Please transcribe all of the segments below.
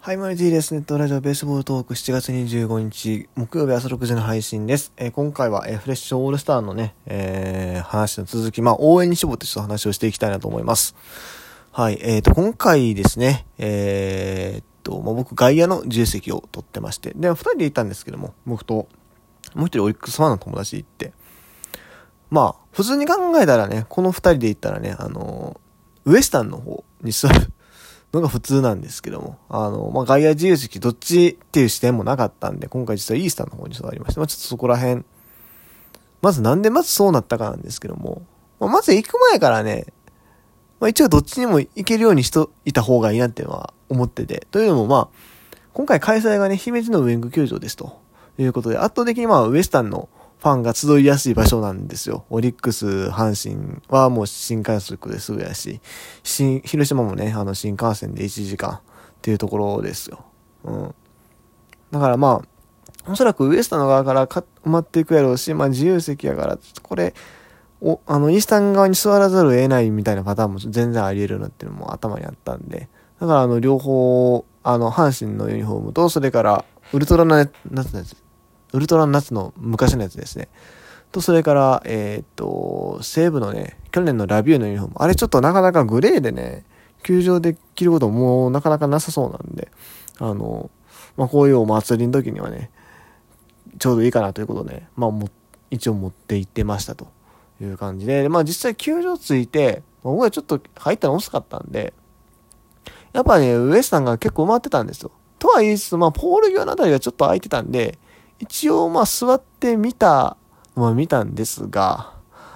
はい、マリティです。ネットラジオベースボールトーク7月25日木曜日朝6時の配信です。今回は、フレッシュオールスターのね、話の続き、応援に絞ってちょっと話をしていきたいなと思います。はい、今回ですね、僕外野の自由席を取ってまして、で、2人で行ったんですけども、僕ともう一人オリックスファンの友達で行って、普通に考えたらね、この2人で行ったらね、ウエスタンの方に座るのが普通なんですけども、外野自由席どっちっていう視点もなかったんで、今回実はイースタンの方に座りました。ちょっとそこら辺、なんでそうなったかなんですけども、まず行く前からね、一応どっちにも行けるようにいた方がいいなっていうのは思ってて、というのも今回開催がね、姫路のウエング球場ですということで、圧倒的にウエスタンのファンが集いやすい場所なんですよ。オリックス、阪神はもう新幹線ですぐやし、広島もね、新幹線で1時間っていうところですよ。だからおそらくウエスタンの側から埋まっていくやろうし、自由席やから、これ、イースタン側に座らざるを得ないみたいなパターンも全然あり得るなっていうのも頭にあったんで、だから両方、阪神のユニフォームと、それから、ウルトラ夏の昔のやつですね。と、それから、西武のね、去年のラビューのユニフォーム。あれちょっとなかなかグレーでね、球場で着ることもなかなかなさそうなんで、こういうお祭りの時にはね、ちょうどいいかなということで、一応持って行ってましたという感じで、実際球場着いて、僕はちょっと入ったの遅かったんで、やっぱね、ウエスタンが結構埋まってたんですよ。とは言いつつ、ポール際のあたりがちょっと空いてたんで、一応座って見たんですが、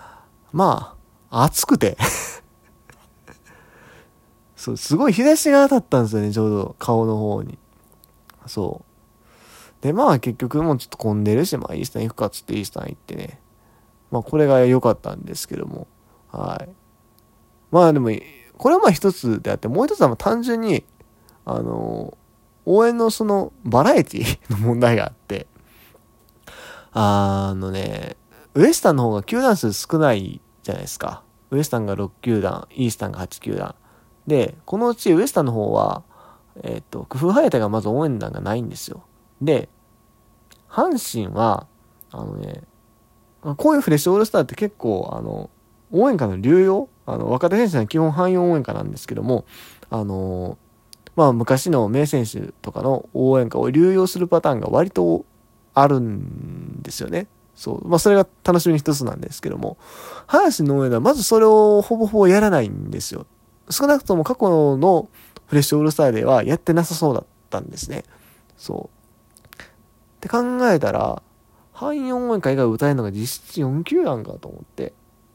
暑くてそう、すごい日差しが当たったんですよね、ちょうど顔の方に。そう。で、結局もうちょっと混んでるし、イースタン行くかっつってイースタン行ってね。これが良かったんですけども。はい。でも、これは一つであって、もう一つは単純に、応援のそのバラエティの問題があって、ウエスタンの方が球団数少ないじゃないですか。ウエスタンが6球団、イースタンが8球団。で、このうちウエスタンの方は、工夫ハヤタがまず応援団がないんですよ。で、阪神は、こういうフレッシュオールスターって結構、応援歌の流用若手選手は基本汎用応援歌なんですけども、昔の名選手とかの応援歌を流用するパターンが割とあるんですよね。そう。それが楽しみの一つなんですけども、阪神の応援はまずそれをほぼほぼやらないんですよ。少なくとも過去のフレッシュオールスターではやってなさそうだったんですね。そう。って考えたら、汎用応援歌以外歌えるのが実質4球団かと思って。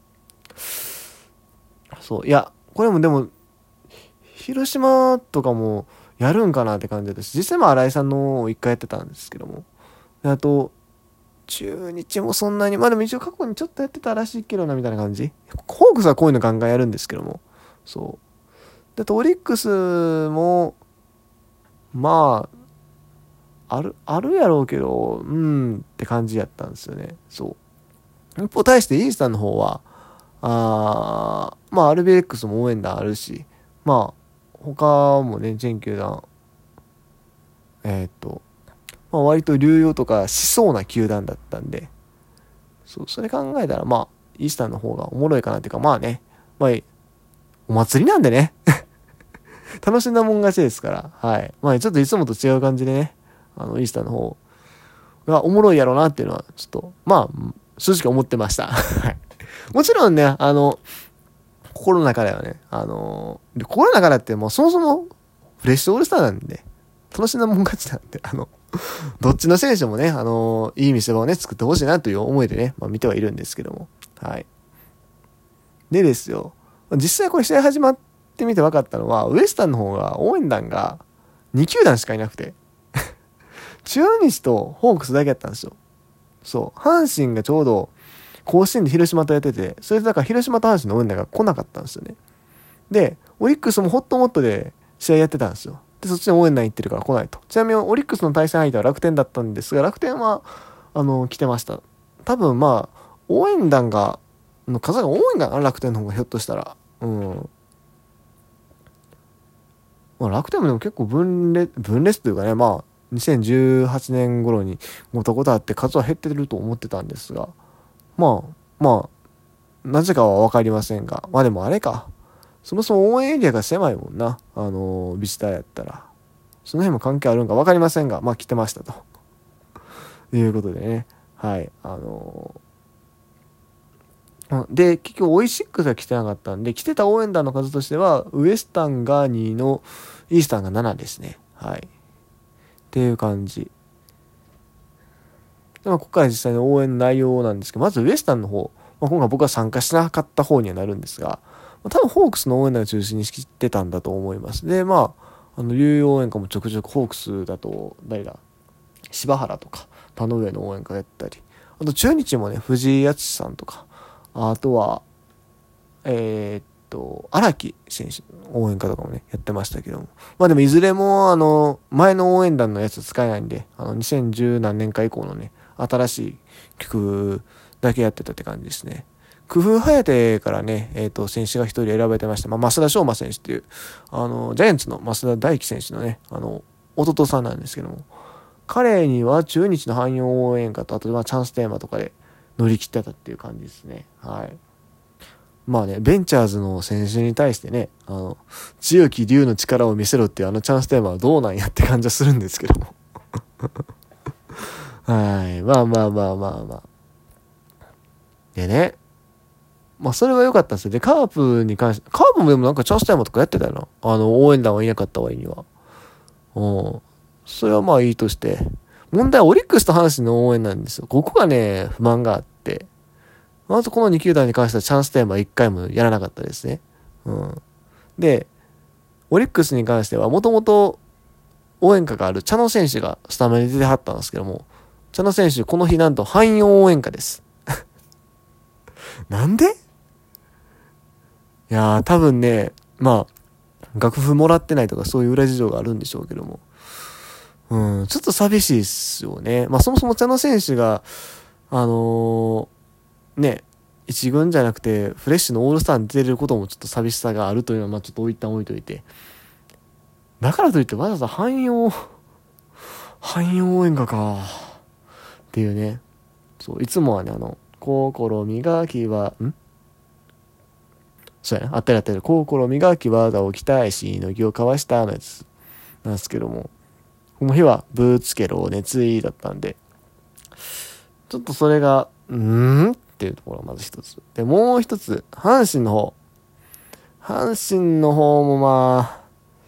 そう。いや、これもでも、広島とかもやるんかなって感じだったし、実際新井さんのを一回やってたんですけども。あと、中日もそんなに、でも一応過去にちょっとやってたらしいけどな、みたいな感じ。ホークスはこういうのガンガンやるんですけども。そう。で、オリックスも、あるやろうけど、って感じやったんですよね。そう。一方対してイースタンの方は、アルビレックスも応援団あるし、他もね、全球団、割と流用とかしそうな球団だったんで、そう、それ考えたら、イースタンの方がおもろいかなっていうか、お祭りなんでね。楽しんだもん勝ちですから、はい。ちょっといつもと違う感じでね、イースタンの方がおもろいやろうなっていうのは、ちょっと、正直思ってました。はい。もちろんね、心の中ではね、心の中でってもうそもそもフレッシュオールスターなんで、楽しんだもん勝ちなんで、どっちの選手もね、いい見せ場をね、作ってほしいなという思いでね、見てはいるんですけども。はい。でですよ、実際これ試合始まってみて分かったのは、ウエスタンの方が応援団が2球団しかいなくて、中日とホークスだけやったんですよ。そう。阪神がちょうど甲子園で広島とやってて、それでだから広島と阪神の応援団が来なかったんですよね。で、オリックスもホットモットで試合やってたんですよ。で、そっちに応援団行ってるから来ないと。ちなみにオリックスの対戦相手は楽天だったんですが、楽天は、来てました。多分応援団の数が多いんかな、楽天の方がひょっとしたら。 まあ、楽天もでも結構分裂というかね、まあ、2018年頃にごたごたあって数は減ってると思ってたんですが、まあ、なぜかはわかりませんが、まあでもあれか。そもそも応援エリアが狭いもんな。ビジターやったら。その辺も関係あるんかわかりませんが、まあ来てましたと。いうことでね。はい。で、結局オイシックスが来てなかったんで、来てた応援団の数としては、ウエスタンが2の、イースタンが7ですね。はい。っていう感じ。で、ここから実際の応援の内容なんですけど、まずウエスタンの方、今回僕は参加しなかった方にはなるんですが、多分ホークスの応援団が中心にしてたんだと思います。で、有用応援歌もちょくちょくホークスだと、誰だ柴原とか、田上の応援歌やったり、あと中日もね、藤井敦さんとか、あとは、荒木選手の応援歌とかもね、やってましたけども。まあでもいずれも、前の応援団のやつ使えないんで、2010何年か以降のね、新しい曲だけやってたって感じですね。工夫颯からね、選手が一人選ばれてました。増田翔馬選手っていう、ジャイアンツの増田大輝選手のね、弟さんなんですけども、彼には中日の汎用応援歌と、あとチャンステーマとかで乗り切ってたっていう感じですね。はい。まあね、ベンチャーズの選手に対してね、強き竜の力を見せろっていうチャンステーマはどうなんやって感じはするんですけども。はい。まあ。でね、それは良かったんですよ。で、カープに関して、カープもでもなんかチャンステーマとかやってたよな。応援団はいなかった割には。それはまあいいとして。問題はオリックスと阪神の応援なんですよ。ここがね、不満があって。まずこの2球団に関してはチャンステーマ1回もやらなかったですね。で、オリックスに関してはもともと応援歌がある茶野選手がスタメンで出てはったんですけども、茶野選手この日なんと汎用応援歌です。なんでいやー多分ね、楽譜もらってないとかそういう裏事情があるんでしょうけども。ちょっと寂しいっすよね。そもそも茶野選手が、一軍じゃなくてフレッシュのオールスターに出てることもちょっと寂しさがあるというのはちょっと一旦置いといて。だからといってわざわざ汎用応援歌か。っていうね。そう、いつもはね、心磨きは、そうやな、あったり、心磨き技を期待し、のぎを交わしたのやつなんですけども、この日はぶつけろ熱意だったんで、ちょっとそれが、っていうところがまず一つ。で、もう一つ、阪神の方も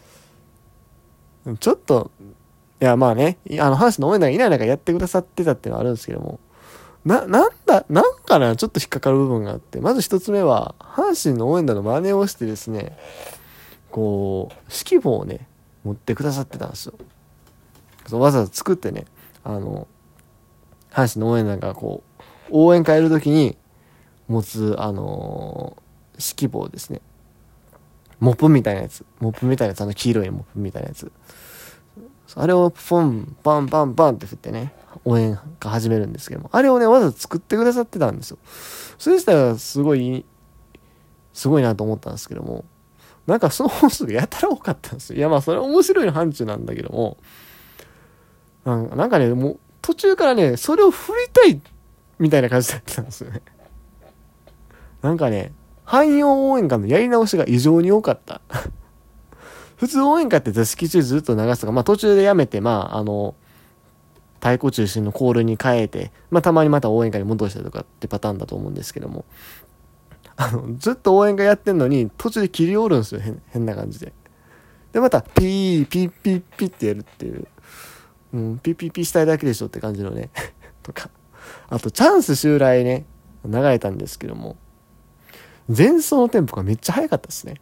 ちょっと、いや阪神の応援団がいない中やってくださってたっていうのはあるんですけども、なんかな、ちょっと引っかかる部分があって、まず一つ目は、阪神の応援団の真似をしてですね、指揮棒をね、持ってくださってたんですよ。わざわざ作ってね、阪神の応援団が応援会やるときに持つ、指揮棒ですね。モップみたいなやつ、黄色いモップみたいなやつ。あれをポン、バンバンバンって振ってね、応援が始めるんですけども、あれをね、わざわざ作ってくださってたんですよ。それ自体はすごいなと思ったんですけども、なんかその本数がやたら多かったんですよ。いやそれは面白いの範疇なんだけども、なんかね、もう途中からね、それを振りたいみたいな感じだったんですよね。なんかね、汎用応援歌のやり直しが異常に多かった。普通応援歌って座敷中ずっと流すとか、途中でやめて、太鼓中心のコールに変えて、たまにまた応援歌に戻したりとかってパターンだと思うんですけども、ずっと応援歌やってんのに、途中で切り折るんですよ、変な感じで。で、また、ピーってやるっていう、ピーしたいだけでしょって感じのね、とか。あと、チャンス襲来ね、流れたんですけども、前奏のテンポがめっちゃ速かったですね。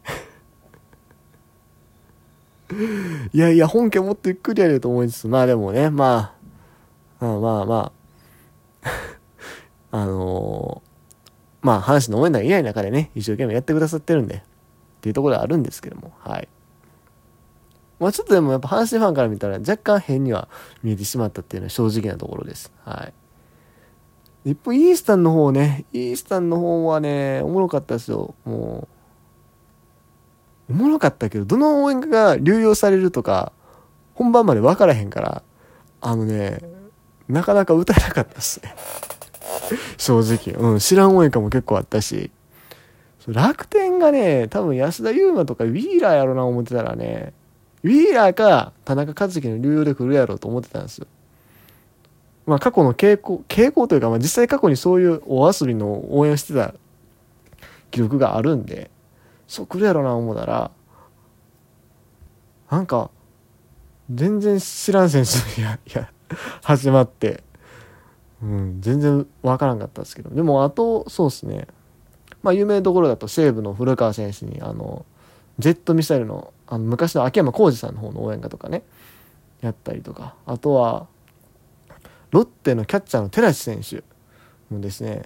いや、本家もっとゆっくりやると思いつつ、でもね、阪神の応援団がいない中でね、一生懸命やってくださってるんで、っていうところであるんですけども、はい。ちょっとでもやっぱ阪神ファンから見たら若干変には見えてしまったっていうのは正直なところです。はい。一方、イースタンの方はね、おもろかったですよ。もおもろかったけど、どの応援歌が流用されるとか、本番まで分からへんから、なかなか歌えなかったっすね。正直。知らん応援歌も結構あったし、楽天がね、多分安田悠馬とかウィーラーやろな思ってたらね、ウィーラーか田中和樹の流用で来るやろうと思ってたんですよ。まあ過去の傾向というか、まあ実際過去にそういうお遊びの応援をしてた記録があるんで、そう来るやろな思ったら、なんか、全然知らん選手始まって、全然わからんかったですけど、でもあと、そうですね、まあ有名どころだと西武の古川選手に、ジェットミサイルの、昔の秋山浩二さんの方の応援歌とかね、やったりとか、あとは、ロッテのキャッチャーの寺地選手もですね、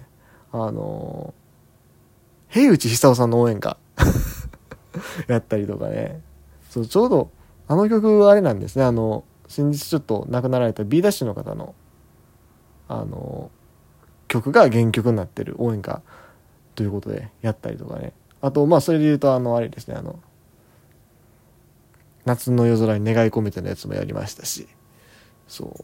平内久夫さんの応援歌やったりとかね、そう、ちょうど、あの曲はあれなんですね、先日ちょっと亡くなられた B ダッシュの方の、曲が原曲になってる応援歌ということでやったりとかね。あと、まあ、それで言うと、あれですね、夏の夜空に願い込めてのやつもやりましたし、そう。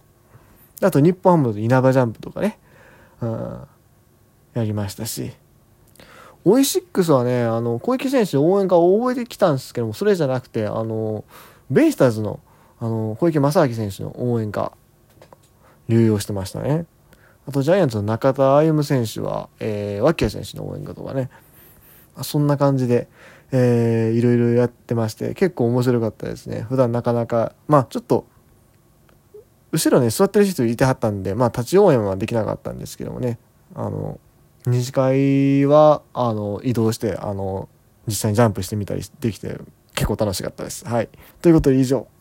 あと、日本ハムの稲葉ジャンプとかね、やりましたし、オイシックスはね、小池選手応援歌を覚えてきたんですけども、それじゃなくて、ベイスターズの、小池正明選手の応援歌、流用してましたね。あと、ジャイアンツの中田歩夢選手は、脇谷選手の応援歌とかね、そんな感じで、いろいろやってまして、結構面白かったですね。普段なかなか、まあちょっと、後ろね、座ってる人いてはったんで、まあ立ち応援はできなかったんですけどもね、二次会は、移動して、実際にジャンプしてみたりできて、結構楽しかったです。はい。ということで以上。